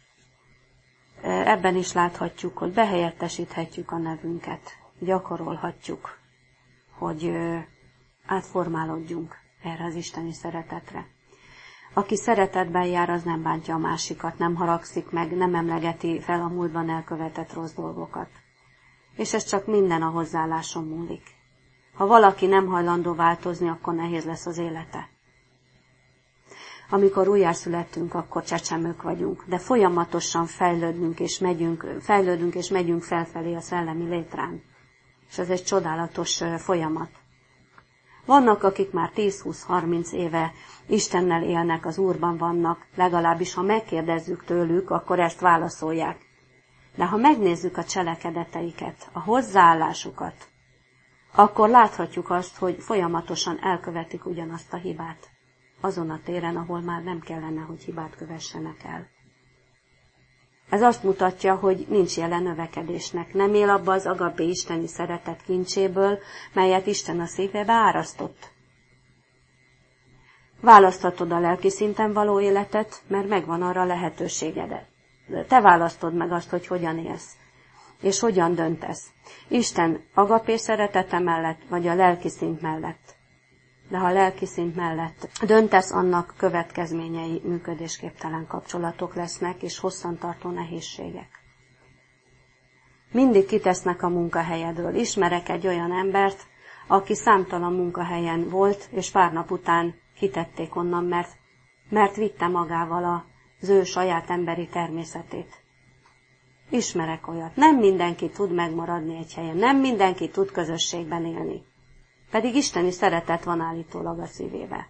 Ebben is láthatjuk, hogy behelyettesíthetjük a nevünket, gyakorolhatjuk, hogy átformálódjunk erre az isteni szeretetre. Aki szeretetben jár, az nem bántja a másikat, nem haragszik meg, nem emlegeti fel a múltban elkövetett rossz dolgokat. És ez csak minden a hozzáálláson múlik. Ha valaki nem hajlandó változni, akkor nehéz lesz az élete. Amikor újjászülettünk, akkor csecsemők vagyunk, de folyamatosan fejlődünk és megyünk felfelé a szellemi létrán. És ez egy csodálatos folyamat. Vannak, akik már 10-20-30 éve Istennel élnek, az Úrban vannak, legalábbis ha megkérdezzük tőlük, akkor ezt válaszolják. De ha megnézzük a cselekedeteiket, a hozzáállásukat, akkor láthatjuk azt, hogy folyamatosan elkövetik ugyanazt a hibát. Azon a téren, ahol már nem kellene, hogy hibát kövessenek el. Ez azt mutatja, hogy nincs jelen növekedésnek. Nem él abba az agape isteni szeretet kincséből, melyet Isten a szívébe árasztott. Választhatod a lelki szinten való életet, mert megvan arra a lehetőséged. Te választod meg azt, hogy hogyan élsz, és hogyan döntesz. Isten agapé szeretete mellett, vagy a lelki szint mellett. De ha a lelki szint mellett döntesz, annak következményei működésképtelen kapcsolatok lesznek, és hosszantartó nehézségek. Mindig kitesznek a munkahelyedről. Ismerek egy olyan embert, aki számtalan munkahelyen volt, és pár nap után kitették onnan, mert vitte magával az ő saját emberi természetét. Ismerek olyat. Nem mindenki tud megmaradni egy helyen, nem mindenki tud közösségben élni. Pedig isteni szeretet van állítólag a szívébe.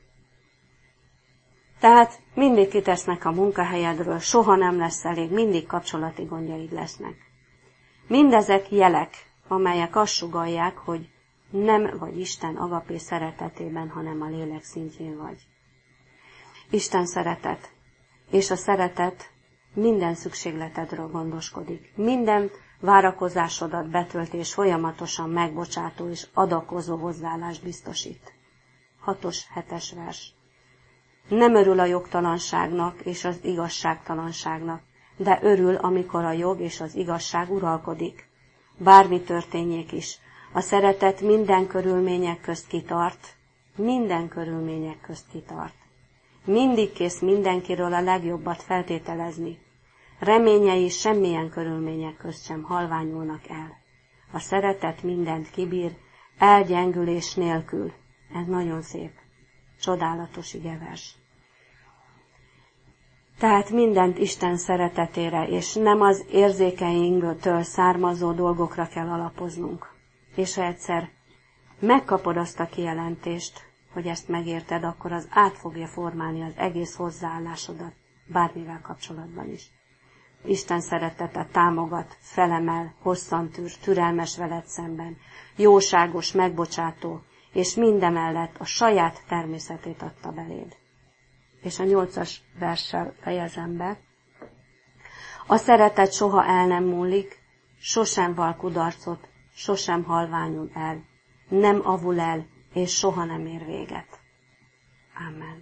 Tehát mindig kitesznek a munkahelyedről, soha nem lesz elég, mindig kapcsolati gondjaid lesznek. Mindezek jelek, amelyek azt sugallják, hogy nem vagy Isten agapé szeretetében, hanem a lélek szintjén vagy. Isten szeretet, és a szeretet minden szükségletedről gondoskodik. Minden várakozásodat betölt és folyamatosan megbocsátó és adakozó hozzáállást biztosít. 6-7 vers. Nem örül a jogtalanságnak és az igazságtalanságnak, de örül, amikor a jog és az igazság uralkodik. Bármi történjék is, a szeretet minden körülmények közt kitart, minden körülmények közt kitart. Mindig kész mindenkiről a legjobbat feltételezni. Reményei semmilyen körülmények közt sem halványulnak el. A szeretet mindent kibír, elgyengülés nélkül. Ez nagyon szép, csodálatos igevers. Tehát mindent Isten szeretetére, és nem az érzékeinktől származó dolgokra kell alapoznunk. És ha egyszer megkapod azt a kijelentést, hogy ezt megérted, akkor az át fogja formálni az egész hozzáállásodat, bármivel kapcsolatban is. Isten szeretete támogat, felemel, hosszantűr, türelmes veled szemben, jóságos, megbocsátó, és mindemellett a saját természetét adta beléd. És a 8. verssel fejezem be. A szeretet soha el nem múlik, sosem val kudarcot, sosem halványul el, nem avul el, és soha nem ér véget. Amen.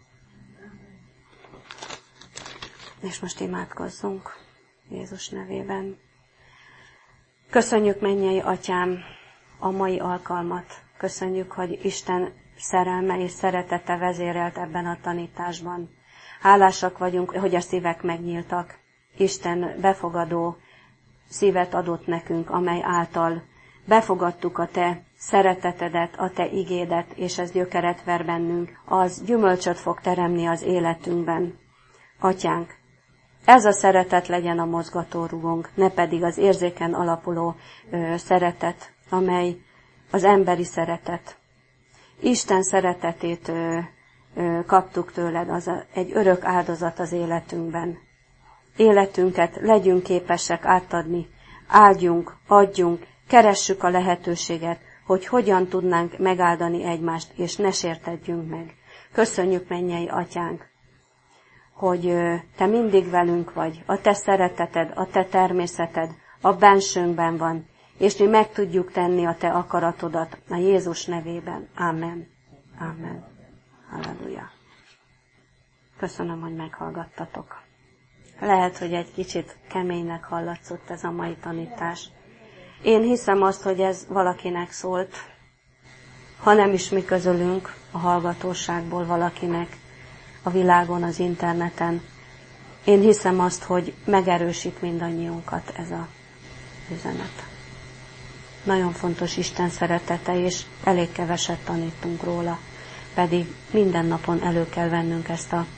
És most imádkozzunk Jézus nevében. Köszönjük, mennyei Atyám, a mai alkalmat. Köszönjük, hogy Isten szerelme és szeretete vezérelt ebben a tanításban. Hálásak vagyunk, hogy a szívek megnyíltak. Isten befogadó szívet adott nekünk, amely által befogadtuk a Te szeretetedet, a Te igédet, és ez gyökeret ver bennünk. Az gyümölcsöt fog teremni az életünkben. Atyánk, ez a szeretet legyen a mozgatórugónk, ne pedig az érzéken alapuló szeretet, amely az emberi szeretet. Isten szeretetét kaptuk tőled, az egy örök áldozat az életünkben. Életünket legyünk képesek átadni, áldjunk, adjunk, keressük a lehetőséget, hogy hogyan tudnánk megáldani egymást, és ne sértedjünk meg. Köszönjük, mennyei Atyánk, hogy Te mindig velünk vagy, a Te szereteted, a Te természeted a bensőnkben van, és mi meg tudjuk tenni a Te akaratodat a Jézus nevében. Amen. Amen. Halleluja. Köszönöm, hogy meghallgattatok. Lehet, hogy egy kicsit keménynek hallatszott ez a mai tanítás. Én hiszem azt, hogy ez valakinek szólt, ha nem is mi közülünk a hallgatóságból valakinek a világon, az interneten. Én hiszem azt, hogy megerősít mindannyiunkat ez a üzenet. Nagyon fontos Isten szeretete, és elég keveset tanítunk róla, pedig minden napon elő kell vennünk ezt a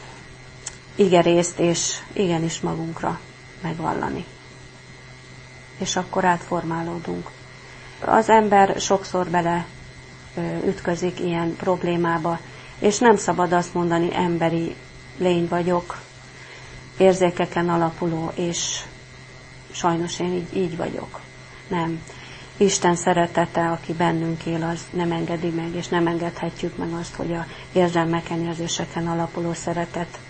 igerészt, és igenis magunkra megvallani. És akkor átformálódunk. Az ember sokszor bele ütközik ilyen problémába, és nem szabad azt mondani, emberi lény vagyok, érzékeken alapuló, és sajnos én így vagyok. Nem. Isten szeretete, aki bennünk él, az nem engedi meg, és nem engedhetjük meg azt, hogy a érzelmeken, érzéseken alapuló szeretet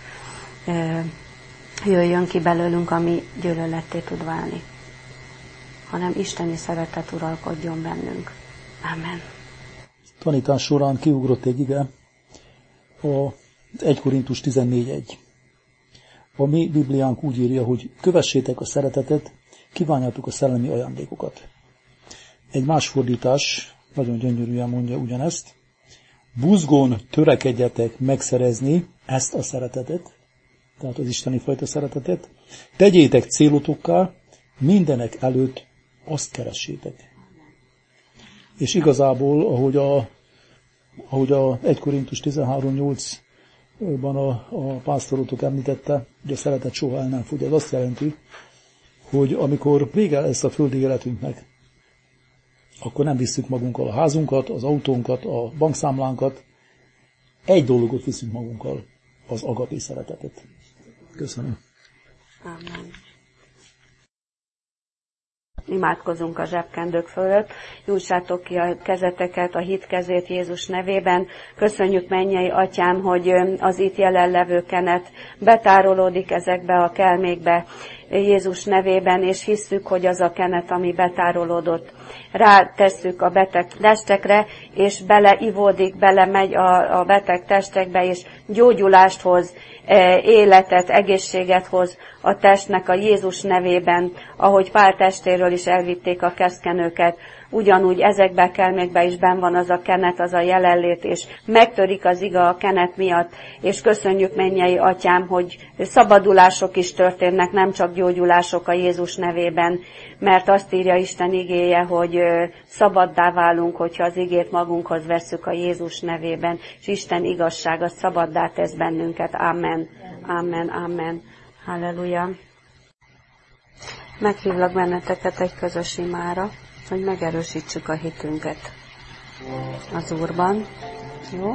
jöjjön ki belőlünk, ami gyűlöletté tud válni, hanem isteni szeretet uralkodjon bennünk. Amen. Tanítás során kiugrott egy ige, a 1 Korintus 14:1. A mi Bibliánk úgy írja, hogy kövessétek a szeretetet, kívánjátok a szellemi ajándékokat. Egy más fordítás nagyon gyönyörűen mondja ugyanezt. Buzgón törekedjetek megszerezni ezt a szeretetet, tehát az isteni fajta szeretetet, tegyétek célotokká, mindenek előtt azt keressétek. És igazából, ahogy a 1 Korintus 13:8-ban a pásztorotok említette, hogy a szeretet soha el nem fogy. Ez azt jelenti, hogy amikor vége lesz a földi életünknek, akkor nem visszük magunkkal a házunkat, az autónkat, a bankszámlánkat. Egy dologot viszünk magunkkal, az agape szeretetet. Köszönöm. Amen. Imádkozunk a zsebkendők fölött, nyújtsátok ki a kezeteket, a hit kezét Jézus nevében. Köszönjük, mennyei Atyám, hogy az itt jelenlevő kenet betárolódik ezekbe a kelmékbe, Jézus nevében, és hisszük, hogy az a kenet, ami betárolódott, rátesszük a beteg testekre, és beleivódik, belemegy a beteg testekbe, és gyógyulást hoz, életet, egészséget hoz a testnek a Jézus nevében, ahogy Pál testéről is elvitték a keszkenőket. Ugyanúgy ezekbe a kelmékbe is benn van az a kenet, az a jelenlét, és megtörik az iga a kenet miatt, és köszönjük, mennyei Atyám, hogy szabadulások is történnek, nem csak gyógyulások a Jézus nevében, mert azt írja Isten igéje, hogy szabaddá válunk, hogyha az igét magunkhoz vesszük a Jézus nevében, és Isten igazsága szabaddá tesz bennünket. Amen. Amen. Amen. Halleluja. Meghívlak benneteket egy közös imára, hogy megerősítsük a hitünket az Úrban. Jó?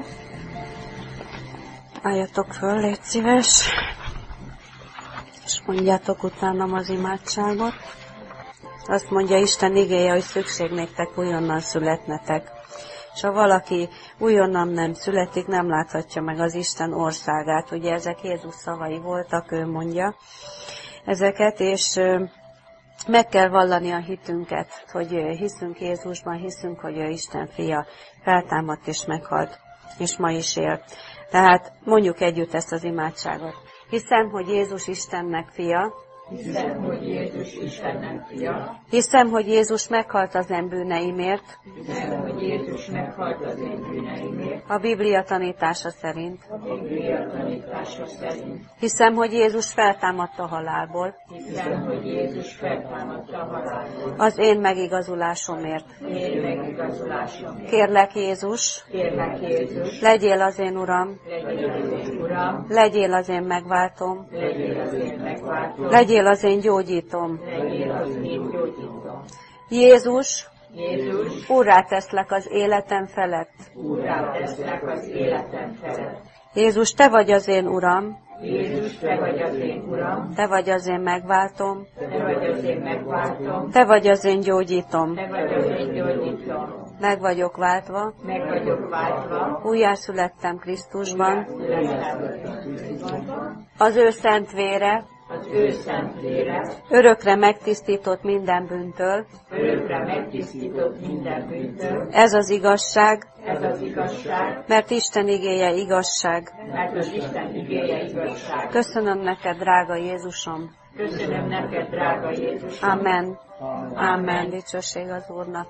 Álljatok föl, légy szíves, és mondjátok utánam az imádságot. Azt mondja Isten igéje, hogy szükség néktek újonnan születnetek. És ha valaki újonnan nem születik, nem láthatja meg az Isten országát. Ugye ezek Jézus szavai voltak, ő mondja ezeket, és meg kell vallani a hitünket, hogy hiszünk Jézusban, hiszünk, hogy ő Isten fia, feltámadt és meghalt, és ma is él. Tehát mondjuk együtt ezt az imádságot. Hiszem, hogy Jézus Istennek fia. Hiszem, hogy Jézus Istennek fia. Hiszem, hogy Jézus meghalt az én bűneimért. Hiszem, hogy Jézus meghalt az én bűneimért. A Biblia tanítása szerint. A Biblia tanítása szerint. Hiszem, hogy Jézus feltámadt a halálból. Hiszem, hogy Jézus feltámadt a halálból. Az én megigazulásomért. Én megigazulásomért. Kérlek Jézus. Kérlek Jézus. Legyél az én Uram. Legyél az én Uram. Legyél az én megváltom. Legyél az én megváltom. Legyél az én gyógyítom. Legyél az én gyógyítom. Jézus, Jézus, úrrá teszlek az életem felett. úrrá teszlek az életem felett. Jézus, te vagy az én Uram. Jézus, te vagy az én Uram. Te vagy az én megváltom. Te vagy az én megváltom. Te vagy az én gyógyítom. Te vagy az én gyógyítom. Meg vagyok váltva. Meg vagyok váltva. Újjászülettem Krisztusban. Újjászülettem. Az ő szent vére Az ő szent vére örökre megtisztított minden bűntől. örökre megtisztított minden bűntől. Ez az igazság, Ez az igazság, mert Isten igéje igazság. mert az Isten igéje igazság. Köszönöm neked, drága Jézusom. Köszönöm neked, drága Jézus. Amen. Amen. Dicsőség az Úrnak.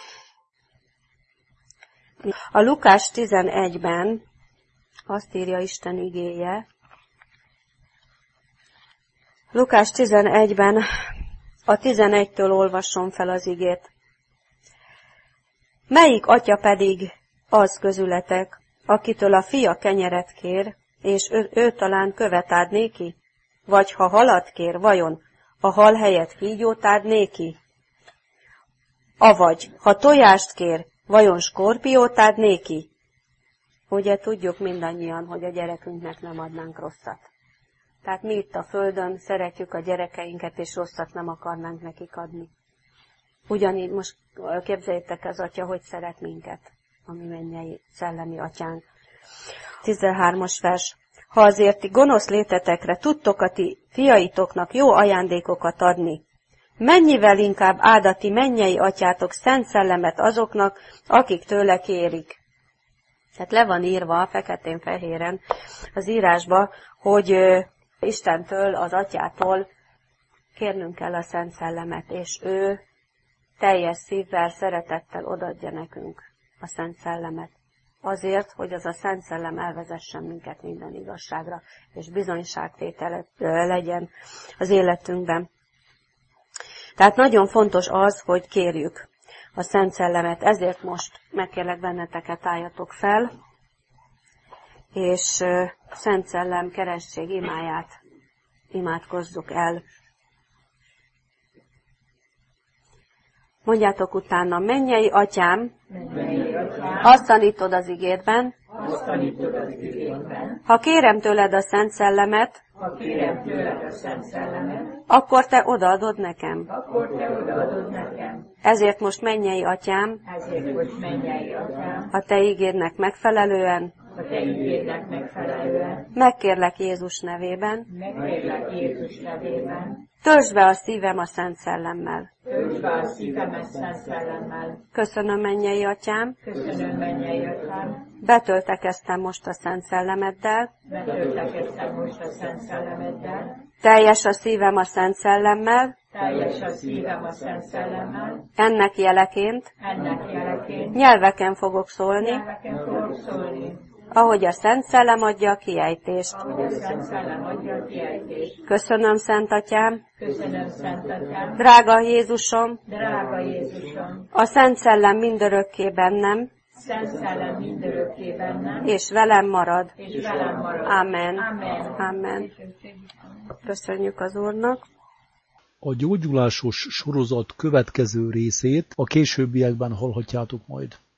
A Lukás 11-ben azt írja Isten igéje, Lukás 11-ben a 11-től olvasom fel az igét. Melyik atya pedig az közületek, akitől a fia kenyeret kér, és ő talán követ ad néki? Vagy ha halat kér, vajon a hal helyett kígyót ad néki? Avagy, ha tojást kér, vajon skorpiót ad néki? Ugye tudjuk mindannyian, hogy a gyerekünknek nem adnánk rosszat. Tehát mi itt a Földön szeretjük a gyerekeinket, és rosszat nem akarnánk nekik adni. Ugyanígy most képzeljétek az Atya, hogy szeret minket, a mi mennyei szellemi Atyánk. 13-as vers. Ha azért ti gonosz létetekre tudtok a ti fiaitoknak jó ajándékokat adni, mennyivel inkább áld a ti mennyei Atyátok szent szellemet azoknak, akik tőle kérik. Tehát le van írva feketén-fehéren az írásba, hogy Istentől, az Atyától kérnünk kell a Szent Szellemet, és ő teljes szívvel, szeretettel odaadja nekünk a Szent Szellemet. Azért, hogy az a Szent Szellem elvezessen minket minden igazságra, és bizonyságtétel legyen az életünkben. Tehát nagyon fontos az, hogy kérjük a Szent Szellemet. Ezért most megkérlek benneteket, álljatok fel, és Szent Szellem keresztség imáját imádkozzuk el. Mondjátok utána, mennyei Atyám, azt tanítod az igédben, ha kérem tőled a Szent Szellemet, akkor te odaadod nekem. Ezért most mennyei Atyám, a te igédnek megfelelően, a te igédnek megfelelően. Megkérlek Jézus nevében, Megkérlek Jézus nevében, töltsd be a szívem a Szent Szellemmel. töltsd be a szívemet Szent Szellemmel. Köszönöm, mennyei Atyám, Köszönöm, mennyei Atyám, betöltekeztem most a Szent Szellemeddel, betöltekeztem most a Szent Szellemeddel, teljes a szívem a Szent Szellemmel, teljes a szívem a Szent Szellemmel, ennek jeleként ennek jeleként nyelveken fogok szólni, nyelveken fogok szólni, ahogy a Szent Szellem adja a kiejtést. ahogy a Szent Szellem adja a kiejtést. Köszönöm, Szent Atyám, Köszönöm, Szent Atyám, drága Jézusom, drága Jézusom, a Szent Szellem mindörökké bennem, Szent Szellem mindörökké bennem, és velem marad. és velem marad. Amen. Amen. Amen. Köszönjük az Úrnak. A gyógyulásos sorozat következő részét a későbbiekben hallhatjátok majd.